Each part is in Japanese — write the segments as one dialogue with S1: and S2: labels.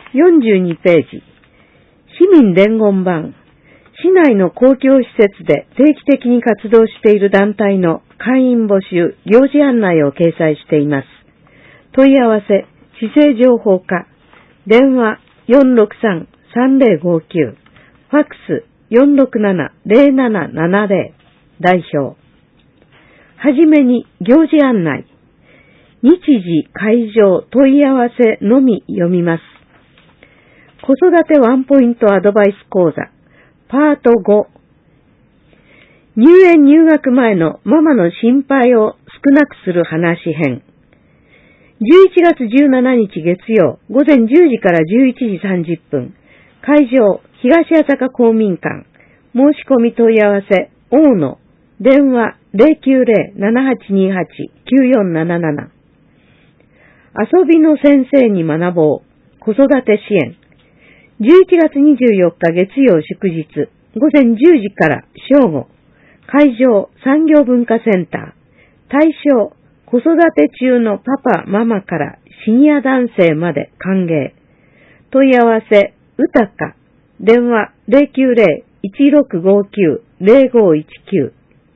S1: 42ページ。市民伝言板。市内の公共施設で定期的に活動している団体の会員募集、行事案内を掲載しています。問い合わせ、市政情報課。電話463-3059。ファックス467-0770。代表。はじめに行事案内。日時、会場、問い合わせのみ読みます。子育てワンポイントアドバイス講座。パート5。入園入学前のママの心配を少なくする話編。11月17日月曜、午前10時から11時30分。会場、東朝霞公民館。申し込み問い合わせ、大野。電話、090-7828-9477。遊びの先生に学ぼう。子育て支援。11月24日月曜祝日、午前10時から正午。会場、産業文化センター。対象、子育て中のパパ、ママからシニア男性まで歓迎。問い合わせ、うたか。電話、090-1659-0519。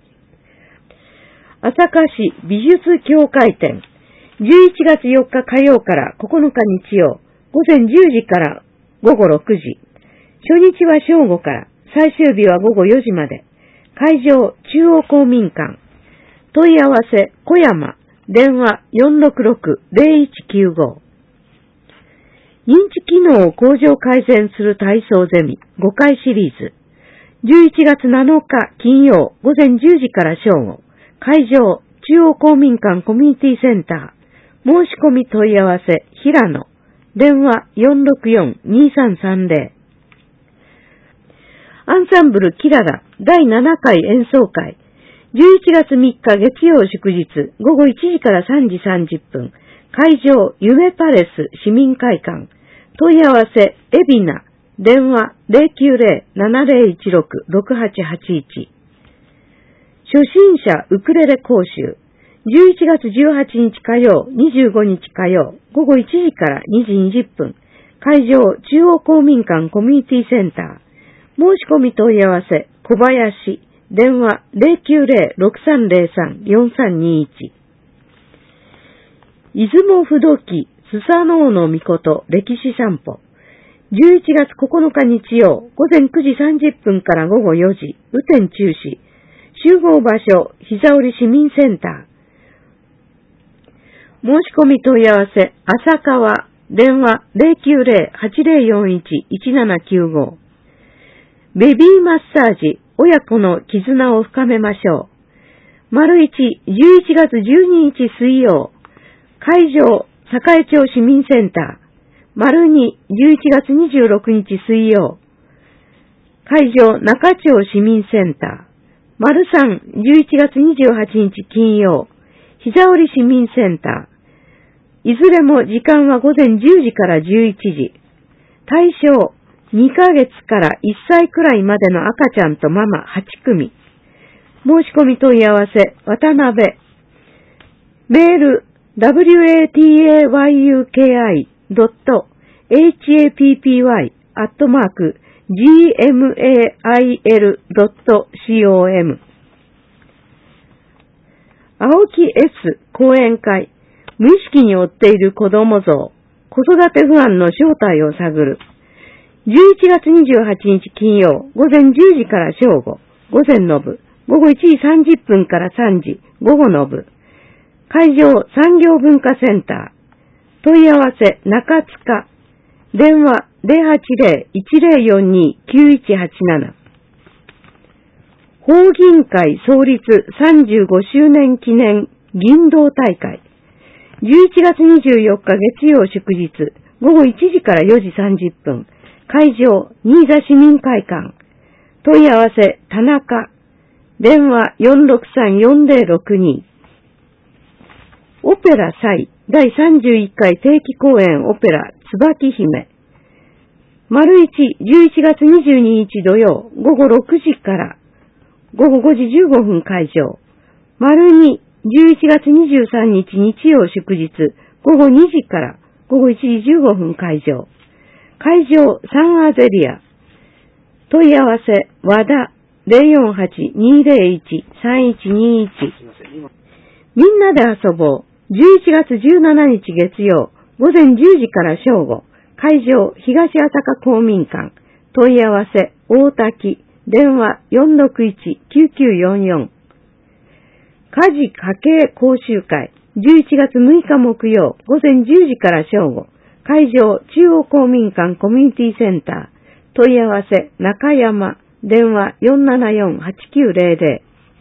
S1: 朝霞市美術協会展。11月4日火曜から9日日曜、午前10時から午後6時。初日は正午から、最終日は午後4時まで。会場、中央公民館。問い合わせ、小山。電話、466-0195。認知機能を向上改善する体操ゼミ、5回シリーズ。11月7日金曜、午前10時から正午。会場、中央公民館コミュニティセンター。申し込み問い合わせ、平野。電話464-2330。アンサンブルキララ第7回演奏会。11月3日月曜祝日午後1時から3時30分。会場夢パレス市民会館。問い合わせエビナ。電話090-7016-6881。初心者ウクレレ講習。11月18日火曜、25日火曜、午後1時から2時20分。会場、中央公民館コミュニティセンター。申し込み問い合わせ、小林。電話、090-6303-4321。出雲不動記、スサノオノミコト歴史散歩。11月9日日曜、午前9時30分から午後4時、雨天中止。集合場所、膝折市民センター。申し込み問い合わせ、浅川、電話090-8041-1795。ベビーマッサージ、親子の絆を深めましょう。丸1、11月12日水曜。会場、栄町市民センター。丸2、11月26日水曜。会場、中町市民センター。丸3、11月28日金曜。膝折市民センター。いずれも時間は午前10時から11時。対象、2ヶ月から1歳くらいまでの赤ちゃんとママ8組。申し込み問い合わせ、渡辺。メール、watayyuki.happy@gmail.com。青木 S 講演会。無意識に追っている子供像、子育て不安の正体を探る。11月28日金曜、午前10時から正午、午前の部、午後1時30分から3時、午後の部。会場、産業文化センター。問い合わせ、中塚。電話、080-1042-9187。法銀会創立35周年記念銀道大会。11月24日月曜祝日、午後1時から4時30分。会場、新座市民会館。問い合わせ、田中。電話、463-4062。オペラ祭、第31回定期公演オペラ、椿姫。丸1、11月22日土曜、午後6時から午後5時15分会場。丸2、11月23日日曜祝日、午後2時から午後1時15分会場。 会場サンアゼリア。問い合わせ、和田 048-201-3121。みんなで遊ぼう。11月17日月曜、午前10時から正午。会場、東朝霞公民館。問い合わせ、大滝。電話461-9944。家事家計講習会。11月6日木曜、午前10時から正午。会場、中央公民館コミュニティセンター。問い合わせ、中山。電話474-8900。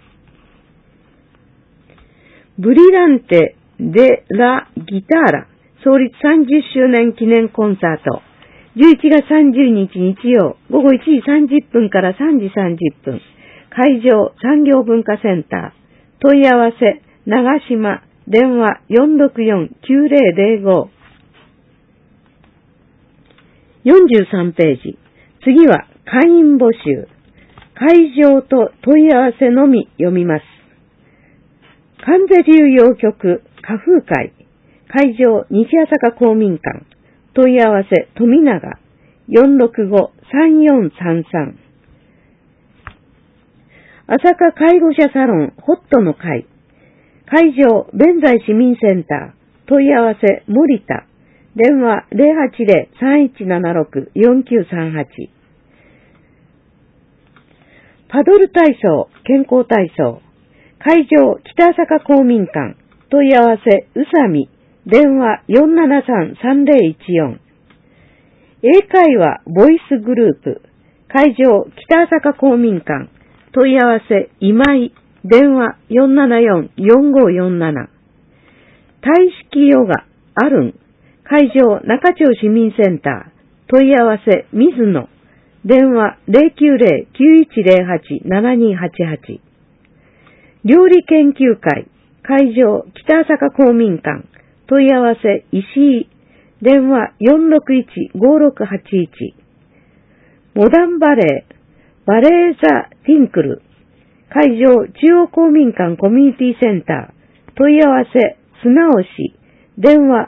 S1: ブリランテ・デ・ラ・ギターラ。創立30周年記念コンサート。11月30日日曜、午後1時30分から3時30分。会場、産業文化センター。問い合わせ、長島。電話464-9005。43ページ。次は会員募集。会場と問い合わせのみ読みます。関西流洋曲歌風会。会場西朝霞公民館。問い合わせ富永 465-3433。朝霞介護者サロンホットの会。会場弁財市民センター。問い合わせ森田。電話 080-3176-4938。パドル体操、健康体操。会場北朝霞公民館。問い合わせ宇佐美。電話 473-3014。英会話ボイスグループ。会場北朝霞公民館。問い合わせ今井。電話474-4547。体式ヨガアルン。会場中町市民センター。問い合わせ水野。電話 090-9108-7288。料理研究会。会場北朝霞公民館。問い合わせ石井。電話461-5681。モダンバレー。バレーザ・ティンクル。会場中央公民館コミュニティセンター。問い合わせ砂押し。電話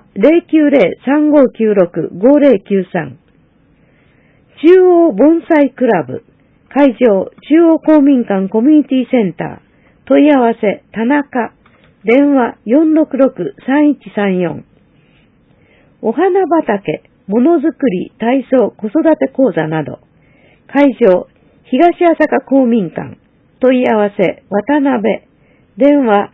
S1: 090-3596-5093。中央盆栽クラブ。会場中央公民館コミュニティセンター。問い合わせ田中。電話466-3134。お花畑、ものづくり、体操、子育て講座など。会場東朝霞公民館。問い合わせ渡辺。電話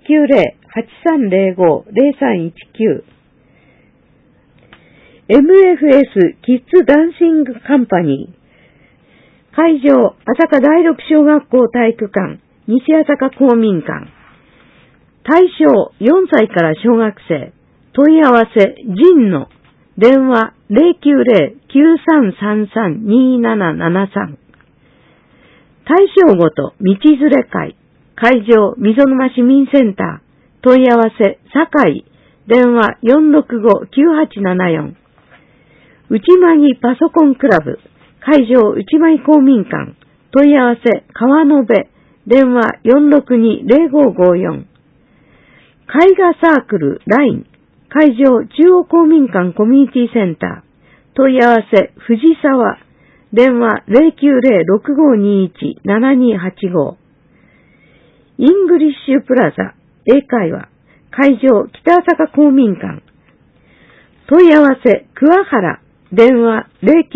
S1: 090-8305-0319。MFS キッズダンシングカンパニー。会場朝霞第六小学校体育館西朝霞公民館。対象4歳から小学生。問い合わせ神野。電話 090-9333-2773。対象ごと道連れ会。会場溝沼市民センター。問い合わせ堺。電話465-9874。内間にパソコンクラブ。会場内間公民館。問い合わせ川延。電話462-0554。絵画サークル LINE。会場中央公民館コミュニティセンター。問い合わせ藤沢。電話090-6521-7285。イングリッシュプラザ英会話。会場北朝霞公民館。問い合わせ桑原。電話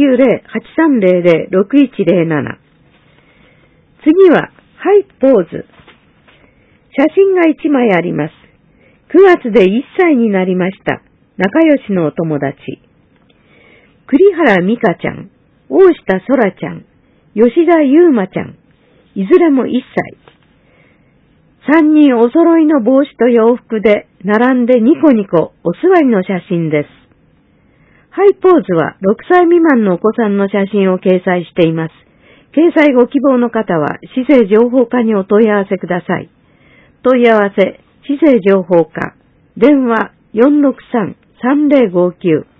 S1: 090-8300-6107。次はハイポーズ。写真が1枚あります。9月で1歳になりました。仲良しのお友達。栗原美香ちゃん、大下空ちゃん、吉田優馬ちゃん、いずれも1歳。3人お揃いの帽子と洋服で並んでニコニコお座りの写真です。ハイポーズは6歳未満のお子さんの写真を掲載しています。掲載ご希望の方は市政情報課にお問い合わせください。問い合わせ市政情報課。電話463-3059。